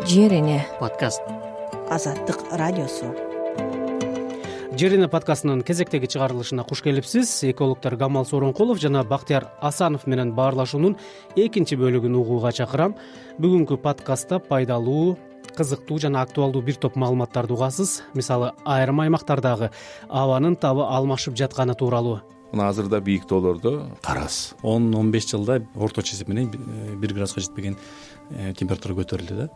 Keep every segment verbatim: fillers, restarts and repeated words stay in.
Жер эне подкаст. Азаттык радиосу. Жер эне подкастынын кезектеги чыгарылышына куш келипсиз. Экологдор Камал Сооронкулов жана Бактияр Асанов менен баарлашуунун экинчи бөлүгүн угууга чакырам. Бүгүнкү подкастта пайдалуу, кызыктуу жана актуалдуу бир топ маалыматтарды угасыз. Мисалы, айрым аймактардагы абанын табы алмашып жатканы тууралуу. Мына азырда бийик тоолордо карас он он беш жылда орточо эсеп менен бир градуска жетпеген температура көтөрүлдү да.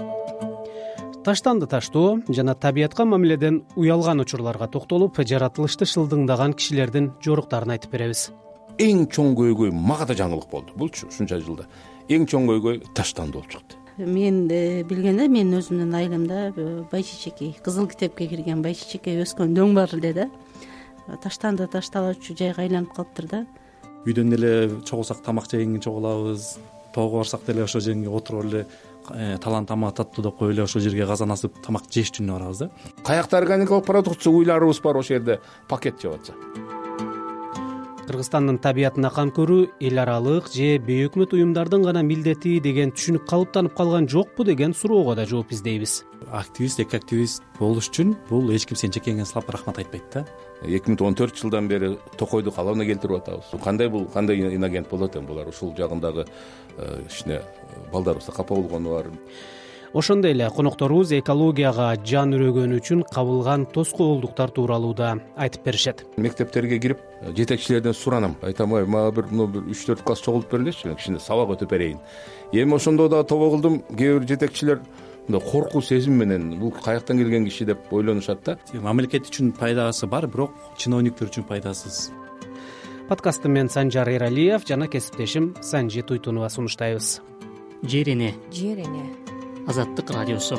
Таштанды таштоо жана табиятка мамиледен уялган учурларга токтолуп, жаратылышты шылдыңдаган кишилердин жоруктарын айтып беребиз. Эң чоң көйгөй мага да жаңылык болду. Булчу ушунча жылда эң чоң көйгөй таштанды болуп чыкты. Мен билгенде мен өзүмдүн айылымда байчичекей, кызыл китепке кирген байчичекей өскөн дөң бар эле да. Таштанды ташталуучу жайга айланып калыптыр да. Үйдөн эле чогулсак тамак жегенге чогулабыз, тоого барсак деле ошол жерге отуруп эле талан тамак таттуу деп коюп эле ошол жерге казан асып тамак жеш үчүн барабыз да. Каякта органикалык продукция уйларыбыз бар, ошол жерде пакет жеп атса. Кыргызстандын табиятына кам көрүү эл аралык же бейөкмөт уюмдардын гана милдети деген түшүнүк калыптанып калган жокпу деген суроого да жооп издейбиз. Активист, эки активист болуш үчүн бул эч ким сен жекеңе салап рахмат айтпайт да. эки миң он төрт жылдан бери Токойду калыбына келтирип атабыз. Кандай бул, кандай инагент болот экен булар? Ушул жагындагы ишине балдарыбызда капа болгону бар. Ошондой эле конокторубуз экологияга жан үрөгөнү үчүн кабылган тоскоолдуктар тууралуу да айтып беришет. Мектептерге кирип жетекчилерден суранам. Айтам, ой, мага бир үч төрт класс чогултуп берилечи, кичине сабак өтүп берейин. Эми ошондо да тобо кылдым. Кээ бир жетекчилер мындай коркуу сезим менен бул каяктан келген киши деп ойлонушат да. Мамлекет үчүн пайдасы бар, бирок чиновниктер үчүн пайдасыз. Подкастты мен Санжар Эралиев жана кесиптешим Санжи Туйтунова сунуштайбыз. Жер эне. Жер эне Азаттык радиосу.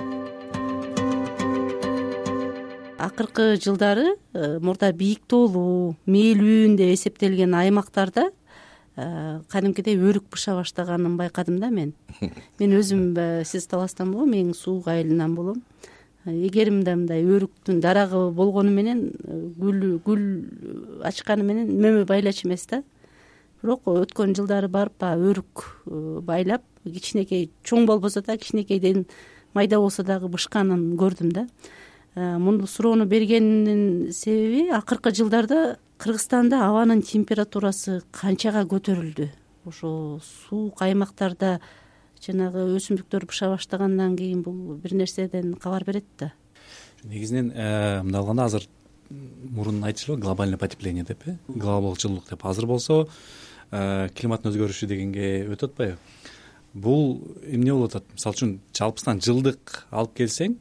Акыркы жылдары мурда бийик тоолуу, мээлүүн деп эсептелген аймактарда кадимкидей өрүк быша баштаганын байкадым да мен. Мен өзүм сиз таластан болом, эң суук айылынан болом. Эгеримде мындай өрүктүн дарагы болгону менен, гүл гүл ачканы менен мөмө байлач эмес да. Бирок өткөн жылдары барып өрүк байлап, кичинекей чоң болбосо да, кичинекейден майда болсо дагы бышканын көрдүм да. Мунду суроону бергенинин себеби акыркы жылдарда Кыргызстанда абанын температурасы канчага көтөрүлдү. Ошо суук аймактарда жанагы өсүмдүктөр быша баштагандан кийин бул бир нерседен кабар берет да. Негизинен мындай алганда азыр мурун айтышылы глобальный потепление деп, э глобалдык жылуулук деп. Азыр болсо климаттын өзгөрүшү дегенге өтүп атпайбы? Бул эмне болуп атат? Мисалы үчүн жалпысынан жылдык алып келсең,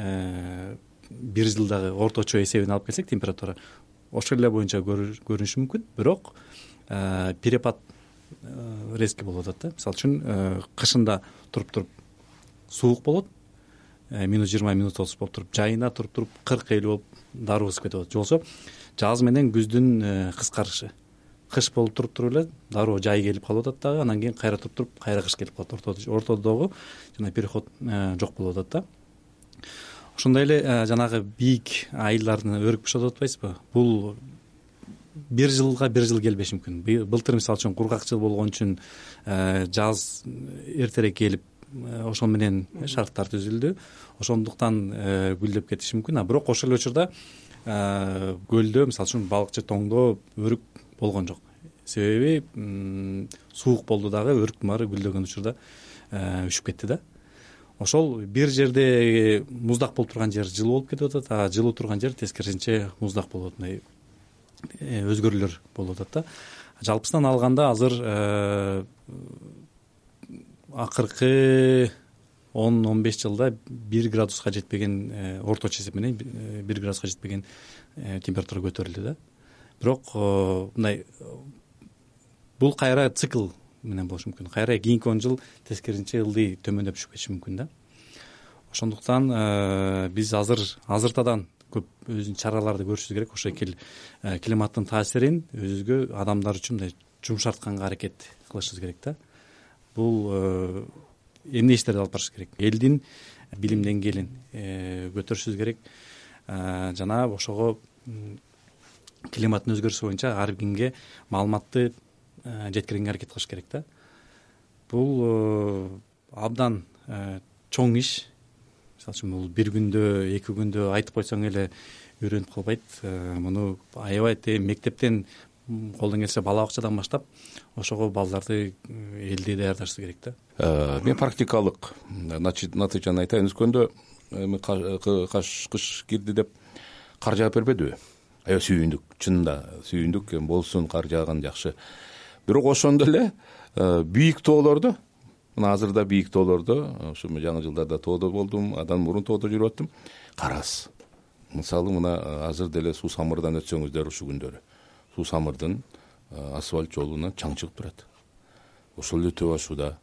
бир жылдагы орточо эсебин алып келсек, температура ошол эле боюнча көрүнүшү мүмкүн, бирок перепад резкий болуп атат да. Мисалы үчүн кышында туруп-туруп суук болот, минус жыйырма минус отуз болуп туруп, жайына туруп-туруп кырк элүү болуп дароо ысып кетип атат. Жолсо жаз менен күздүн кыскарышы. Кыш болуп туруп-туруп эле дароо жай келип калып атат дагы, анан кийин кайра туруп-туруп кайра кыш келип калат. Ортодогу жана переход жок болуп атат да. Ошондой эле жанагы бийик айылдардын өрүк бышат атпайсызбы? Бул бир жылга бир жыл келбеши мүмкүн. Былтыр мисалы үчүн кургак жыл болгон үчүн жаз эртерээк келип, ошол менен шарттар түзүлдү. Ошондуктан гүлдөп кетиши мүмкүн. А бирок ошол эле учурда көлдө мисалы үчүн балыкчы тоңдо өрүк болгон жок. Себеби суук болду дагы, өрүктүн баары гүлдөгөн учурда үшүп кетти да. Ошол бир жерде муздак болуп турган жер жылуу болуп кетип атат, а жылуу турган жер тескерисинче муздак болуп атат. Өзгөрүүлөр болуп атат да. Жалпысынан алганда азыр акыркы он он беш жылда бир градуска жетпеген, орточо эсеп менен бир градуска жетпеген температура көтөрүлдү да. Бирок мындай бул кайра цикл менен болушу мүмкүн. Кайра кийинки он жыл тескерисинче ылдый төмөндөп түшүп кетиши мүмкүн да. Ошондуктан биз азыр азыртадан көп өзүнүн чараларды көрүшүбүз керек. Ошо климаттын таасирин өзүбүзгө, адамдар үчүн мындай жумшартканга аракет кылышыбыз керек да. Бул эмне иштерди алып барышыбыз керек? Элдин билим деңгээлин көтөрүшүбүз керек. Жана ошого климаттын өзгөрүшү боюнча ар кимге маалыматты жеткиргенге аракет кылыш керек да. Бул абдан чоң иш, мисалы үчүн бул бир күндө эки күндө айтып койсоң эле үйрөнүп калбайт. Муну аябай тээ мектептен колдон келсе бала бакчадан баштап ошого балдарды элдей даярдашыбыз керек да. Мен практикалык натыйжаны айтайын. Өскөндө каш кыш кирди деп кар жаап бербедиби? Аябай сүйүндүк, чынында сүйүндүк, болсун кар жааган жакшы. Бирок ошондо эле бийик тоолордо, мына азырда бийик тоолордо, ушу жаңы жылдарда тоодо болдум, андан мурун тоодо жүрүп аттым. Кар аз. Мисалы мына азыр деле Суу Самырдан өтсөңүздөр ушу күндөрү. Суу Самырдын асфальт жолунан чаң чыгып турат. Ошол эле Төө Ашууда,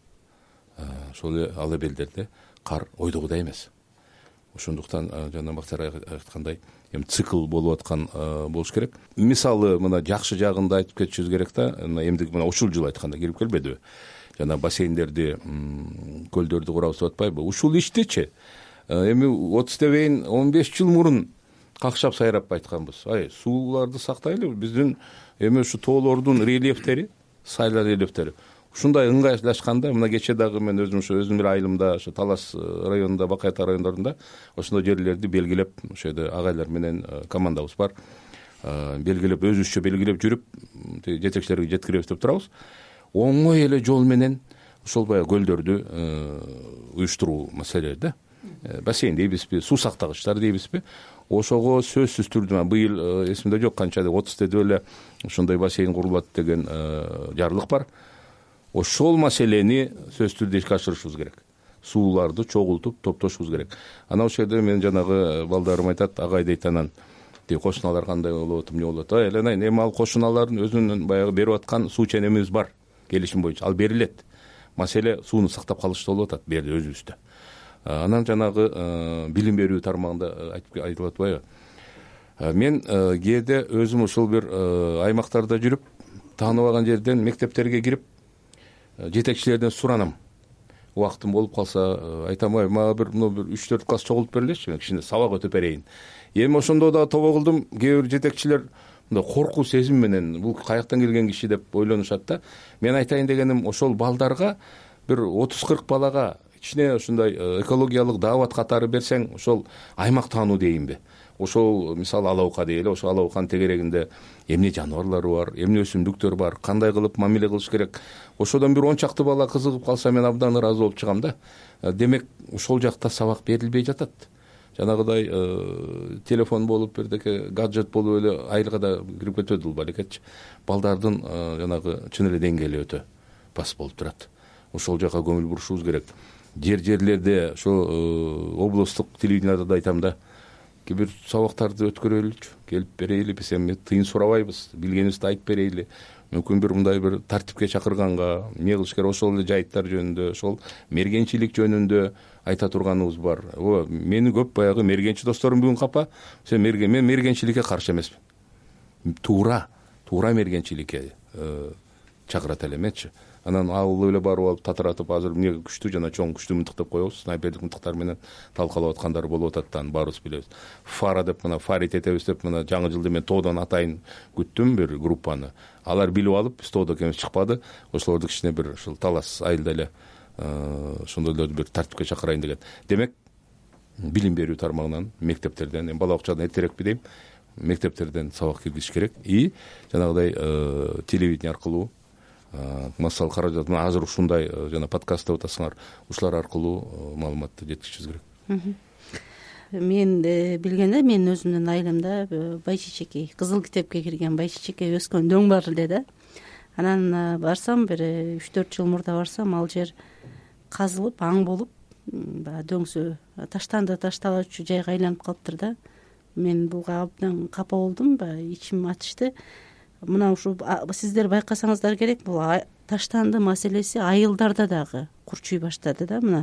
ошол эле ала белдерде кар ойдогудай эмес. Ошондуктан жана Бактияр айткандай, эми цикл болуп аткан болуш керек. Мисалы мына жакшы жагында айтып кетишибиз керек да. Эмдиги мына ушул жыл айтканда кирип келбедиби? Жана бассейндерди, көлдөрдү курабыз деп атпайбы? Ушул иштичи эми отуз дебейин он беш жыл мурун какшап сайрап айтканбыз. Ай, сууларды сактайлы. Биздин эми ушу тоолордун рельефтери, сайла рельефтери ушундай ыңгайлашканда, мына кече дагы мен өзүм ушу өзүм бир айылымда, ошо Талас районунда, Бакай Ата райондорунда ошондой жерлерди белгилеп, ошо жерде агайлар менен командабыз бар. Белгилеп, өзүбүзчө белгилеп жүрүп, жетекчилерге жеткиребиз деп турабыз. Оңой эле жол менен ошол баягы көлдөрдү уюштуруу маселелери да. Бассейн дейбизби, суу сактагычтар дейбизби? Ошого сөзсүз түрдө быйыл эсимде жок канча деп отуз деп эле ошондой бассейн курулат деген жарлык бар. Ошол маселени сөзсүз түрдө ишке ашырышыбыз керек. Сууларды чогултуп, топтошубуз керек. Анан ошол жерде мен жанагы балдарым айтат, агай дейт, анан тиги кошуналар кандай болуп атат, эмне болуп атат? Ай, эле эми ал кошуналардын өзүнүн баягы берип аткан суу ченемибиз бар, келишим боюнча. Ал берилет. Маселе сууну сактап калышта болуп атат, бу жерде өзүбүздө. Анан жанагы билим берүү тармагында айтып айтылып атпайбы? Мен кээде өзүм ушул бир аймактарда жүрүп, тааныбаган жерден мектептерге кирип, жетекчилерден суранам. Убактым болуп калса, айтам, ай, мага бир мына бир үч төрт класс чогултуп берилечи, мен кичине сабак өтүп берейин. Эми ошондо да тобо кылдым, кээ бир жетекчилер мындай коркуу сезим менен бул каяктан келген киши деп ойлонушат да. Мен айтайын дегеним, ошол балдарга бир отуз кырк балага кичине ушундай экологиялык даават катары берсең, ошол аймак таануу дейинби? Ошол мисалы Алаука дейли, ошол Алауканын тегерегинде эмне жаныбарлары бар, эмне өсүмдүктөр бар, кандай кылып мамиле кылыш керек. Ошодон бир он чакты бала кызыгып калса, мен абдан ыраазы болуп чыгам да. Демек, ошол жакта сабак берилбей жатат. Жанагыдай телефон болуп, бирдеке гаджет болуп эле айылга да кирип кетет бул балекетчи. Балдардын жанагы чын эле деңгээли өтө пас болуп турат. Ошол жака көңүл бурушубуз керек. Жер-жерлерде ошо облустук телевидениеда да айтам да. Бир сабактарды өткөрөлүчү, келип берейли, биз эми тыйын сурабайбыз, билгенибизди айтып берейли. Мүмкүн бир мындай бир тартипке чакырганга, эмне кылыш керек, ошол эле жайыттар жөнүндө, ошол мергенчилик жөнүндө айта турганыбыз бар. О, мени көп баягы мергенчи досторум бүгүн капа. Сен мерген, мен мергенчиликке каршы эмесмин. Туура, туура мергенчиликке чакырат элемечи. Анан алып эле барып алып татыратып, азыр эмне күчтүү жана чоң күчтүү мынтык деп коебуз. Снайперлик мынтыктар менен талкалап аткандар болуп атат да, баарыбыз билебиз. Фара деп мына фарит этебиз деп мына жаңы жылды мен тоодон атайын күттүм бир группаны. Алар билип алып, биз тоодо экенибиз чыкпады. Ошолорду кичине бир ушул Талас айылда эле ошондойлорду бир тартипке чакырайын деген. Демек, билим берүү тармагынан, мектептерден, эми бала бакчадан эртерээкпи дейм, мектептерден сабак киргизиш керек. И жанагыдай телевидение аркылуу массалык каражат, азыр ушундай жана подкаст деп атасыңар, ушулар аркылуу маалыматты жеткизишибиз керек. Мен билгенде, мен өзүмдүн айылымда байчечекей, Кызыл китепке кирген байчечекей өскөн дөң бар эле да. Анан барсам, бир үч төрт жыл мурда барсам, ал жер казылып, аң болуп, баягы дөңсө таштанды ташталачу жайга айланып калыптыр да. Мен буга абдан капа болдум, баягы ичим ачышты. Мына ушу сиздер байкасаңыздар керек, бул таштанды маселеси айылдарда дагы курчуй баштады да. Мына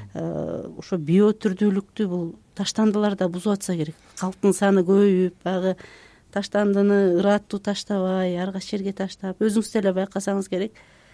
ошо биотүрдүүлүктү бул таштандыларда бузуп атса керек. Калктын саны көбөйүп, баягы таштандыны ыраттуу таштабай, ар кайсы жерге таштап, өзүңүз деле байкасаңыз керек,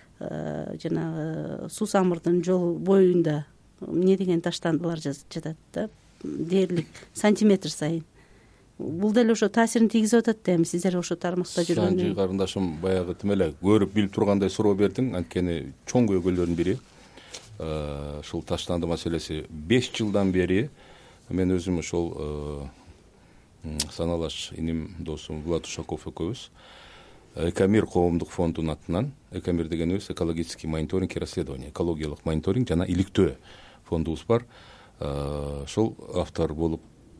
жанагы Суу Самырдын жол боюнда эмне деген таштандылар жатат да, дээрлик сантиметр сайын. Бул деле ошо таасирин тийгизип атат да. Эми сиздер ошо тармакта жүргөн. Санжы карындашым баягы тим эле көрүп билип тургандай суроо бердиң, анткени чоң көйгөйлөрдүн бири ушул таштанды маселеси беш жылдан бери мен өзүм ошол саналаш иним досум Влад Ушаков экөөбүз Экомир коомдук фондунун атынан, Экомир дегенибиз экологический мониторинг и расследование, экологиялык мониторинг жана иликтөө фондубуз бар. Ошол автор болуп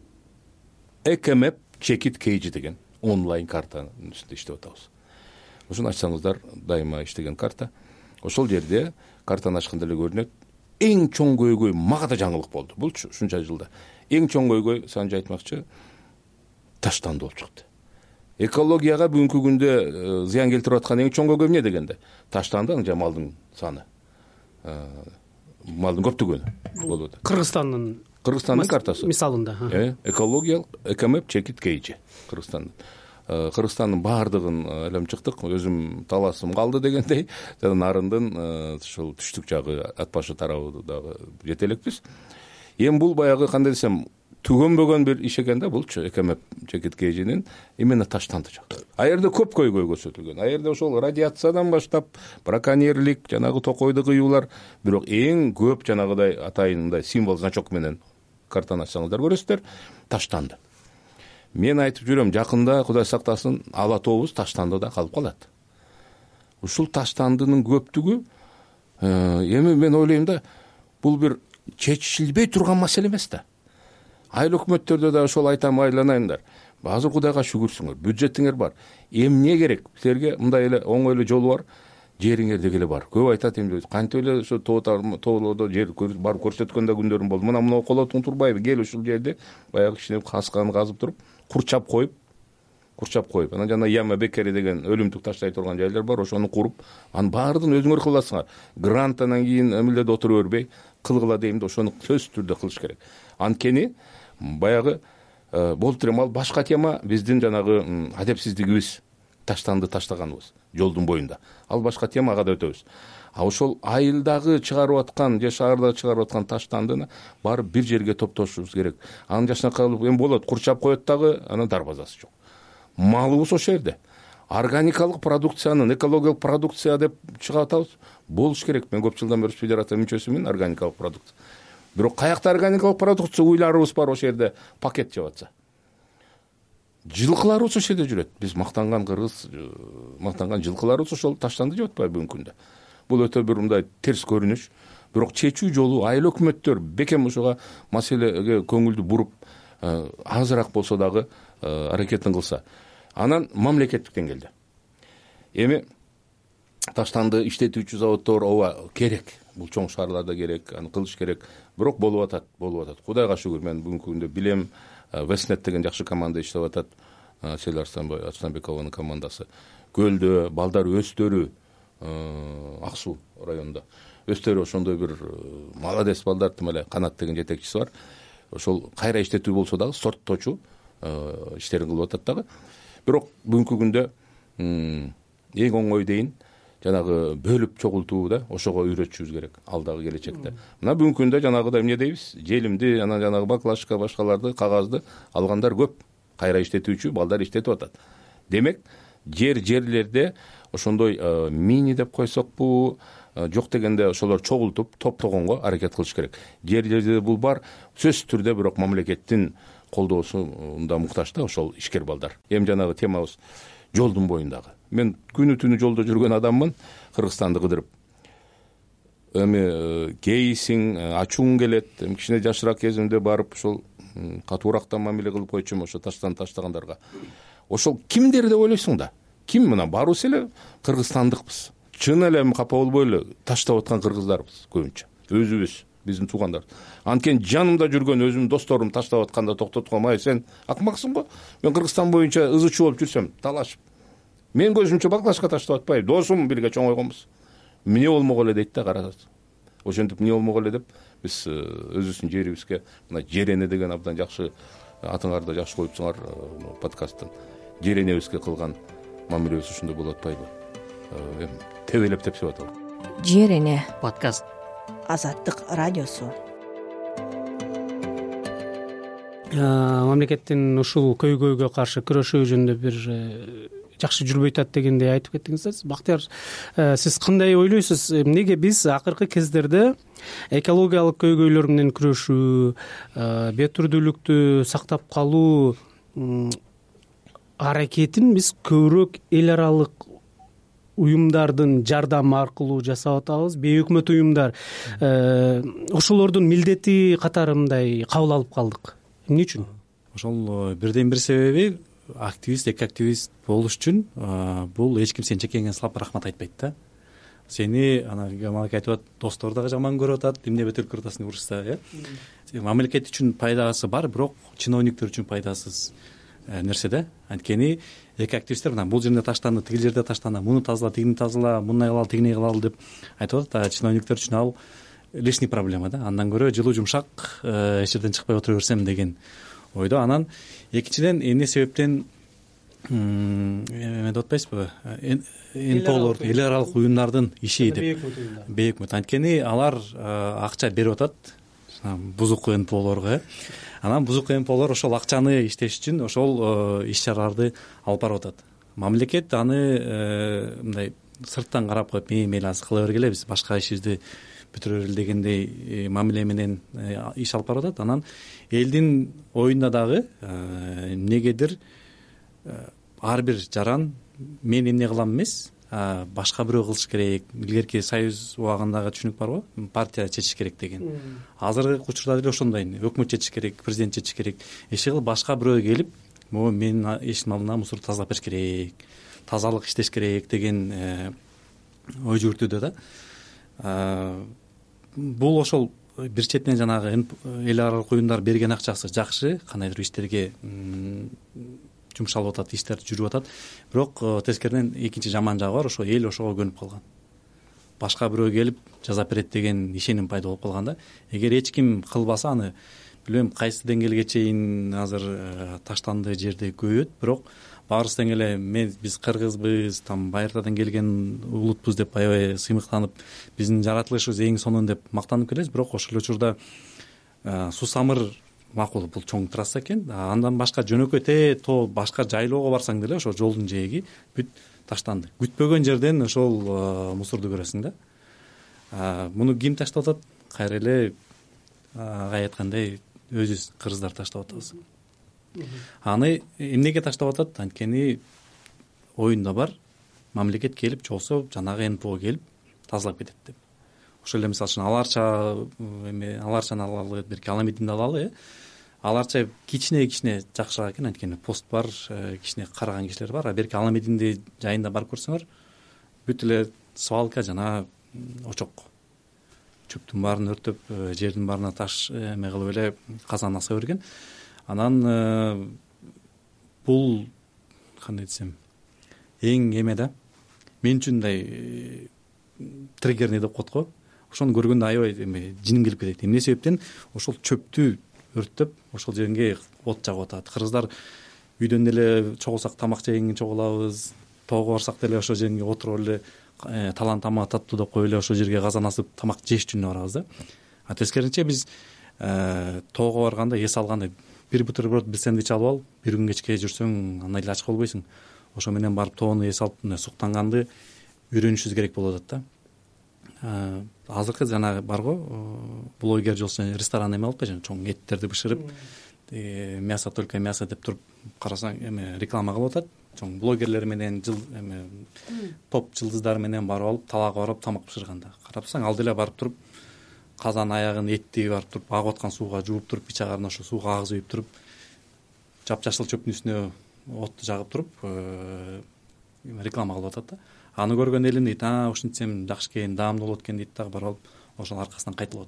Экомеп Чекит Кейжи деген онлайн картанын үстүндө иштеп атабыз. Ошону ачсаңыздар, дайыма иштеген карта. Ошол жерде картаны ачканда эле көрүнөт. Эң чоң көйгөй мага да жаңылык болду. Бул ушунча жылда. Эң чоң көйгөй санжы айтмакчы таштанды болуп чыкты. Экологияга бүгүнкү күндө зыян келтирип аткан эң чоң көйгөй эмне дегенде таштанды жана малдын саны, малдын көптүгүнү болуп атат. Кыргызстандын Кыргызстандын картасы мисалында экологиялык Экомеп Чекит Кейжи Кыргызстандын. Кыргызстандын баардыгын айлап чыктык. Өзүм таласым калды дегендей, жана нарындын ушул түштүк жагы ат башы тарабы дагы жете элекпиз. Эми бул баягы кандай десем түгөнбөгөн бир иш экен да булчу Экомеп Чекит Кейжинин именно таштанды жагы. А жерде көп көйгөй көрсөтүлгөн. А жерде ошол радиациядан баштап браконьерлик, жанагы токойду кыюулар, бирок эң көп жанагыдай атайын мындай символ значок менен картаны ачсаңыздар көрөсүздөр, таштанды. Мен айтып жүрөм, жакында Кудай сактасын ала тообуз таштандыда калып калат. Ушул таштандынын көптүгү эми мен ойлойм да, бул бир чечилбей турган маселе эмес да. Айыл өкмөттөрдө да ошол айтам, айланайындар. Азыр Кудайга шүгүрсүңөр, бюджетиңер бар. Эмне керек? Силерге мындай эле оңой эле жолу бар. Жериңер дегеле бар. Көп айтат эмне, кантип эле ошо тоолордо жер барып көрсөткөн да күндөрүм болду. Мына мына колотуң турбайбы? Кел ушул жерде баягы кичине касканы казып туруп, курчап коюп, курчап коюп, анан жана яма бекери деген өлүмтүк таштай турган жайлар бар, ошону куруп, анын баардыгын өзүңөр кыласыңар. Грант анан кийин эмилерде отура бербей, кылгыла дейм да, ошону сөзсүз түрдө кылыш керек. Анткени баягы болуп турам, ал башка тема, биздин жанагы адепсиздигибиз, таштанды таштаганыбыз жолдун боюнда. Ал башка тема, ага да өтөбүз. А ошол айылдагы чыгарып аткан, же шаардагы чыгарып аткан таштандыны барып бир жерге топтошубуз керек. Анын жашына калып эми болот, курчап коет дагы, анан дарбазасы жок. Малыбыз ошол жерде. Органикалык продукциянын, экологиялык продукция деп чыгып атабыз. Болуш керек. Мен көп жылдан бери федерация мүчөсүмүн, органикалык продукция. Бирок каякта органикалык продукция уйларыбыз бар ошол жерде пакет жеп атса. Жылкыларыбыз ошол жерде жүрөт. Биз мактанган кыргыз, мактанган жылкыларыбыз ошол таштанды жеп атпайбы бүгүнкү күндө. Бул өтө бир мындай терс көрүнүш. Бирок чечүү жолу айыл өкмөттөр бекем ошого маселеге көңүлдү буруп, азыраак болсо дагы аракетин кылса. Анан мамлекеттик деңгээлде. Эми таштанды иштетүүчү заводдор ооба керек. Бул чоң шаарларда керек, аны кылыш керек. Бирок болуп атат, болуп атат. Кудайга шүгүр, мен бүгүнкү күндө билем, Вестнет деген жакшы команда иштеп атат. Сел Арстанбекованын командасы. Көлдө балдар өстөрү, Ак Суу районунда. Өстөрү ошондой бир молодец балдар, тим эле Канат деген жетекчиси бар. Ошол кайра иштетүү болсо дагы сорттоочу иштерин кылып атат дагы. Бирок бүгүнкү күндө эң оңой дейин жанагы бөлүп чогултуу да, ошого үйрөтүшүбүз керек алдагы келечекте. Мына бүгүнкү күндө жанагыдай эмне дейбиз? Желимди, анан жанагы баклажка башкаларды, кагазды алгандар көп. Кайра иштетүүчү балдар иштетип атат. Демек, жер жерлерде ошондой мини деп койсокпу, жок дегенде ошолор чогултуп, топтогонго аракет кылыш керек. Жерлерде бул бар, сөзсүз түрдө, бирок мамлекеттин колдоосунда муктаж да ошол ишкер балдар. Эми жанагы темабыз жолдун боюндагы. Мен күнү түнү жолдо жүргөн адаммын, Кыргызстанды кыдырып. Эми кейсиң, ачууң келет. Эми кичине жашыраак кезимде барып ошол катуураактан мамиле кылып койчумун ошо таштан таштагандарга. Ошол кимдер деп ойлойсуң да? Ким мына барыбыз эле кыргызстандыкпыз. Чын эле капа болбой эле таштап аткан кыргыздарбыз көбүнчө. Өзүбүз, биздин туугандар. Анткени жанымда жүргөн өзүмдүн досторум таштап атканда токтотком, ай сен акмаксың го? Мен Кыргызстан боюнча ызычы болуп жүрсөм, талашып. Мен көзүмчө баклажка таштап атпайбы, досум бирге чоңойгонбуз. Эмне болмок эле дейт да, карасыз. Ошентип эмне болмок эле деп биз өзүбүздүн жерибизге мына Жерене деген абдан жакшы атыңарды жакшы коюпсуңар подкасттын. Жеренебизге кылган мамилебиз ушундай болуп атпайбы? Тебелеп тепсип атабы. Жерене подкаст. Азаттык радиосу. Мамлекеттин ушул көйгөйгө каршы күрөшүү жөнүндө бир жакшы жүрбөй атат дегендей айтып кеттиңиз. Бактияр, сиз кандай ойлойсуз, эмнеге биз акыркы кездерде экологиялык көйгөйлөр менен күрөшүү, бет үрдүүлүктү сактап калуу аракетин биз көбүрөөк эл аралык уюмдардын жардамы аркылуу жасап атабыз, бейөкмөт уюмдар ошолордун милдети катары мындай кабыл алып калдык? Эмне үчүн? Ошол бирден бир себеби, активист, эки активист болуш үчүн бул эч ким сен чекеңе салып рахмат айтпайт да. Сени ана Гамалак айтып атат, достор дагы жаман көрүп атат, эмне бетер көрүп атасың деп урушса, э? Мамлекет үчүн пайдасы бар, бирок чиновниктер үчүн пайдасыз нерсе да. Анткени эки активисттер мына бул жерде таштанды, тиги жерде таштанды, муну тазала, тигини тазала, мындай кылалы, тигине кылалы деп айтып атат. Чиновниктер үчүн ал лишний проблема да. Андан көрө жылуу жумшак эч жерден чыкпай отура берсем деген ойдо. Анан экинчиден эмне себептен эме деп атпайсызбы, нполор, эл аралык уюмдардын иши деп, бейөкмөт. Анткени алар акча берип атат бузуку нполорго. Анан бузуку нполор ошол акчаны иштеш үчүн ошол иш чараларды алып барып атат. Мамлекет аны мындай сырттан карап коюп, мейли азыр кыла бергиле, биз башка ишибизди бүтүрө берели дегендей мамиле менен иш алып барып атат. Анан элдин оюнда дагы эмнегедир ар бир жаран мен эмне кылам эмес, башка бирөө кылыш керек. Илгерки союз убагындагы түшүнүк барбы? Партия чечиш керек деген. Азыркы учурда деле ошондой. Өкмөт чечиш керек, президент чечиш керек. Эч кылып башка бирөө келип, могу менин эшиктин алдына мусор тазалап бериш керек, тазалык иштеш керек деген ой жүгүртүүдө да. Бул ошол бир четинен жанагы эл аралык уюмдар берген акчасы жакшы, кандайдыр иштерге жумшалып атат, иштер жүрүп атат. Бирок тескериден экинчи жаман жагы бар, ошо эл ошого көнүп калган. Башка бирөө келип жазап берет деген ишеним пайда болуп калган да. Эгер эч ким кылбаса, аны билбейм кайсы деңгээлге чейин азыр таштанды жерде көбөйөт, бирок баарыбыздан эле мен биз кыргызбыз, там Байыртадан келген улутпуз деп аябай сыймыктанып, биздин жаратылышыбыз эң сонун деп мактанып келебиз. Бирок ошол учурда Сусамыр макул, бул чоң трасса экен. Андан башка жөнөкөй те то башка жайлоого барсаң деле ошо жолдун жээги бүт таштанды. Күтпөгөн жерден ошол мусорду көрөсүң да. Муну ким таштап атат? Кайра эле агай айткандай өзүбүз кыргыздар таштап атабыз. Аны эмнеге таштап атат? Анткени оюнда бар, мамлекет келип чоосо жанагы НПО келип тазалап кетет деп. Ошол эле мисалы үчүн аларча эме аларчаны алалы, бирки Аламединди алалы, э. Аларча кичине-кичине жакшыраак экен, анткени пост бар, кичине караган кишилер бар. А берки Аламединди жайында барып көрсөңөр, бүт эле свалка жана очок. Чөптүн баарын өртөп, жердин баарына таш эме кылып эле казан аса берген. Анан бул кандай десем, эң эме да, мен үчүн мындай триггерный деп коет го. Ошону көргөндө аябай эме жиним келип кетет. Эмне себептен ошол чөптү өрттөп, ошол жерге от жагып атат. Кыргыздар үйдөн деле чогулсак тамак жегенге чогулабыз, тоого барсак деле ошол жерге отуруп эле талан тамак таттуу деп коюп эле ошол жерге казан асып тамак жеш үчүн барабыз да. А тескерисинче биз тоого барганда, эс алганда бир бутерброд, бир сэндвич алып ал, бир күн кечке жүрсөң андай эле ач болбойсуң. Ошо менен барып тоону эс алып суктанганды үйрөнүшүбүз керек болуп атат да. Азыркы жанагы барго, блогер жолсу ресторан эме алып атпайбы, чоң эттерди бышырып, мясо только мясо деп туруп карасаң эме реклама кылып атат. Чоң блогерлер менен жыл эме топ жылдыздар менен барып алып, талаага барып тамак бышырганда карапсаң, ал деле барып туруп казан аягын этти барып туруп агып аткан сууга жууп туруп, пичагарын ошо сууга агызып үйүп туруп, жапжашыл чөптүн үстүнө отту жагып туруп реклама кылып атат да. Аны көргөн элим дейт, а ушинтсем жакшы экен, даамдуу болот экен дейт дагы барып алып, ошонун аркасынан кайтылып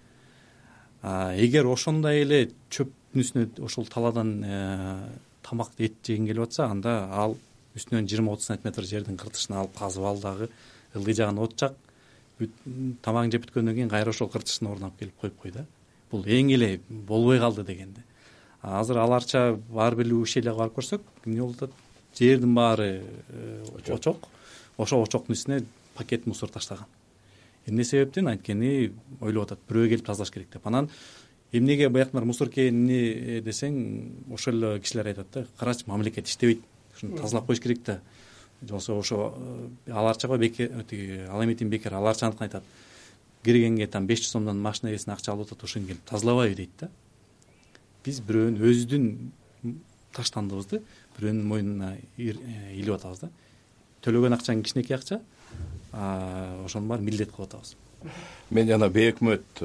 атат. Эгер ошондой эле чөптүн үстүнө ошол таладан тамак эт жегин келип атса, анда ал үстүнөн жыйырма отуз сантиметр жердин кыртышын алып казып ал, дагы ылдый жагын от жак, тамагын жеп бүткөндөн кийин кайра ошол кыртышын ордуна алып келип коюп кой да. Бул эң эле болбой калды дегенде. Азыр аларча бар бир ушелге барып көрсөк, эмне болуп атат? Жердин баары очок. Ошо очоктун үстүнө пакет мусор таштаган. Эмне себептен? Анткени ойлоп атат, бирөө келип тазалаш керек деп. Анан эмнеге баяктар мусор экени десең, ошол эле кишилер айтат да, карачы, мамлекет иштебейт, ушуну тазалап коюш керек да. же болбосо ошо ал акчага бекер тиги ал эметин бекер ал акчаныкын айтат, киргенге там беш жүз сомдон машина ээсине акча алып атат, ошону келип тазалабайбы дейт да. Биз бирөөнүн өзүбүздүн таштандыбызды бирөөнүн мойнуна илип атабыз да. Төлөгөн акчаң кичинекей акча, ошонун баарын милдет кылып атабыз. Мен жана бейөкмөт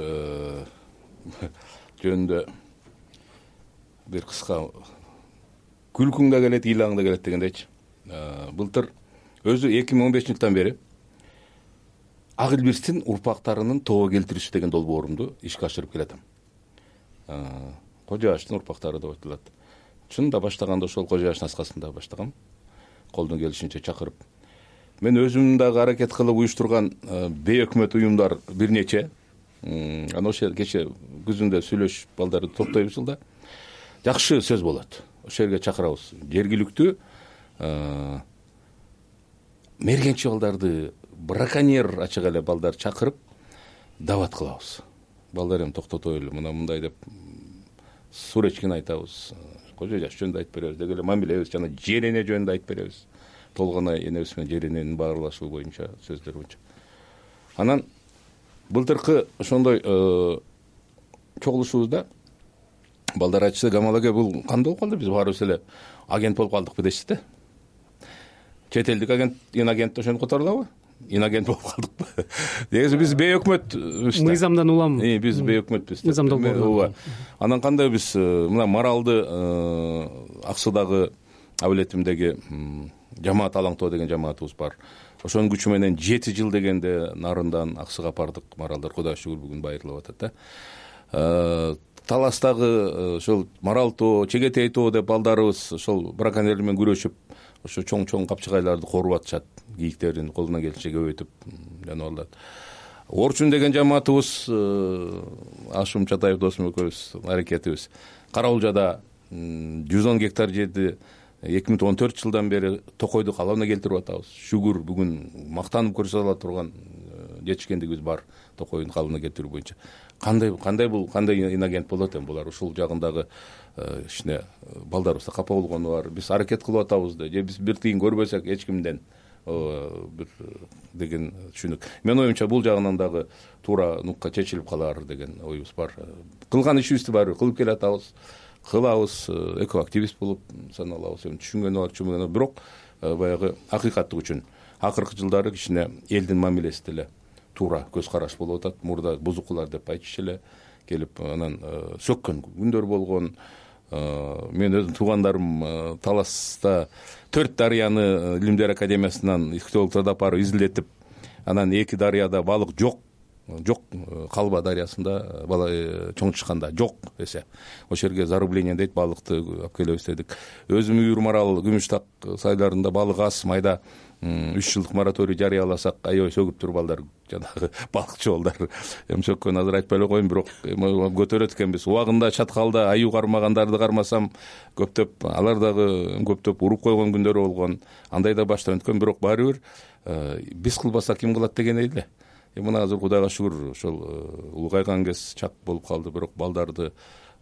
жөнүндө бир кыска күлкүң да келет, ыйлаң да келет дегендейчи. Былтыр өзү эки миң он бешинчи жылдан бери Ак Илбирстин урпактарынын тобо келтирүүсү деген долбоорумду ишке ашырып келатам. Кожо Аштын урпактары деп айтылат. Чынында баштаганда ошол Кожо Аштын аскасында баштагам, колдон келишинче чакырып. Мен өзүм дагы аракет кылып уюштурган бейөкмөт уюмдар бир нече. Анан ошо кече күзүндө сүйлөшүп балдарды топтойбуз да. Жакшы сөз болот. Ошол жерге чакырабыз. Жергиликтүү мергенчи балдарды, браконьер ачык эле балдар чакырып дабат кылабыз. Балдар эми токтотойлу, мына мындай деп суречкин айтабыз. Кожо Жаш жөнүндө айтып беребиз, деги эле мамилебиз жана жер эне жөнүндө айтып беребиз. Толгонай энебиз менен жер эненин баарлашуу боюнча сөздөр боюнча. Анан былтыркы ошондой чогулушубузда балдар айтышты, Камал аке, бул кандай болуп калды, биз баарыбыз эле агент болуп калдыкпы дешти да. Чет элдик агент, инагент ошону которулабы? Инагент болуп калдыкпы? Негизи биз бейөкмөтбүз. Мыйзамдан улам. Биз бейөкмөтбүз. Мыйзамдоо. Анан кандай биз мына Маралды Ак Суудагы абилетимдеги жамаат алаңтоо деген жамаатыбыз бар. Ошонун күчү менен жети жыл дегенде нарындан Аксыга бардык. Маралдар Кудайга шүгүр бүгүн байырылып атат да. Таластагы ошол Марал тоо, Чегетей тоо деп балдарыбыз ошол браконьерлер менен күрөшүп, ошо чоң-чоң капчыгайларды коруп атышат. Кийиктерин колунан келишинче көбөйтүп жаныбарларды. Орчун деген жамаатыбыз, Ашым Чатаев досум экөөбүз аракетибиз. Караулжада жүз он гектар жерди эки миң он төрт жылдан бери токойду калыбына келтирип атабыз. Шүгүр бүгүн мактанып көрсөтө турган жетишкендигибиз бар токойдун калыбына келтирүү боюнча. Кандай кандай бул кандай инагент болот эми булар? Ушул жагындагы ишине балдарыбызда капа болгону бар. Биз аракет кылып атабыз да, же биз бир тыйын көрбөсөк эч кимден бир деген түшүнүк. Мен оюмча бул жагынан дагы туура нукка чечилип калар деген оюбуз бар. Кылган ишибизди баары кылып келатабыз. Кылабыз, экоактивист болуп саналабыз. Эми түшүнгөнү бар, түшүнбөгөнү бар. Бирок баягы акыйкаттык үчүн акыркы жылдары кичине элдин мамилеси деле туура көз караш болуп атат. Мурда бузукулар деп айтчу эле келип анан сөккөн күндөр болгон. Мен өзүм туугандарым Таласта төрт дарыяны Илимдер академиясынан ихтиологдорду апарып изилдетип, анан эки дарыяда балык жок. Жок, Калба дарыясында бала чоң чыкканда жок десе, ошол жерге зарубление дейт, балыкты алып келебиз дедик. Өзүм Үйүр Марал, Күмүштак сайларында балык аз, майда үч жылдык мораторий жарыяласак, аябай сөгүп туруп балдар, жанагы балыкчы балдар. Эми сөккөн азыр айтпай эле коеюн, бирок көтөрөт экенбиз. Убагында чаткалда аю кармагандарды кармасам, көптөп алар дагы көптөп уруп койгон күндөрү болгон. Андай да баштан өткөн, бирок баары бир биз кылбасак ким кылат деген эле. Мына азыр Кудайга шүгүр ошол улгайган кез чак болуп калды, бирок балдарды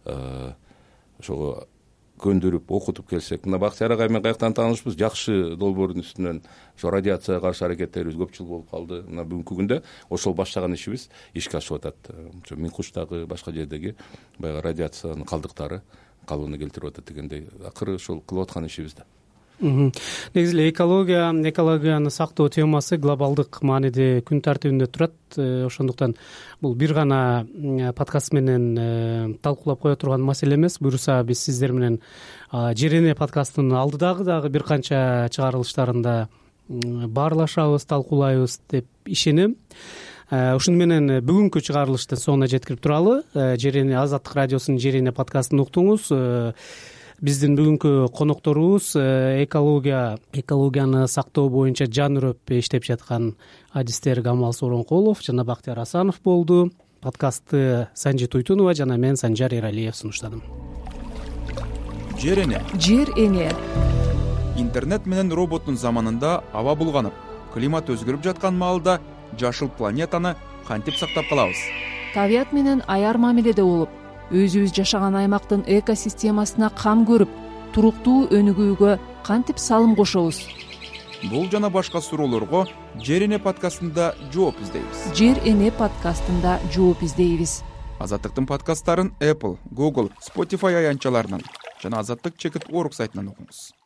ошого көндүрүп, окутуп келсек. Мына Бактияр агай менен каяктан таанышпыз, жакшы долбоордун үстүнөн ошо радиацияга каршы аракеттерибиз көп жыл болуп калды. Мына бүгүнкү күндө ошол баштаган ишибиз ишке ашып атат. Ошо Минкуштагы башка жердеги баягы радиациянын калдыктары калыбына келтирип атат дегендей, акыры ошол кылып аткан ишибиз да. Негизи эле экология, экологияны сактоо темасы глобалдык мааниде күн тартибинде турат. Ошондуктан бул бир гана подкаст менен талкуулап кое турган маселе эмес. Буюрса биз сиздер менен Жер эне подкастынын алдыдагы дагы бир канча чыгарылыштарында баарлашабыз, талкуулайбыз деп ишенем. Ушуну менен бүгүнкү чыгарылыштын соңуна жеткирип туралы. Жер эне Азаттык радиосунун Жер эне подкастын уктуңуз. Биздин бүгүнкү конокторубуз экология экологияны сактоо боюнча жан үрөп иштеп жаткан адистер Камал Сооронкулов жана Бактияр Асанов болду. Подкастты Санжи Туйтунова жана мен Санжар Эралиев сунуштадым. Жер эне. Жер эне. Интернет менен роботтун заманында аба булганып, климат өзгөрүп жаткан маалда жашыл планетаны кантип сактап калабыз? Табият менен аяр мамиледе болуп, өзүбүз жашаган аймактын экосистемасына кам көрүп, туруктуу өнүгүүгө кантип салым кошобуз? бул жана башка суроолорго Жер эне подкастында жооп издейбиз. Жер эне подкастында жооп издейбиз. Азаттыктын подкасттарын Apple, Google, Spotify аянтчаларынан жана Азаттык чекит орг сайтынан окуңуз.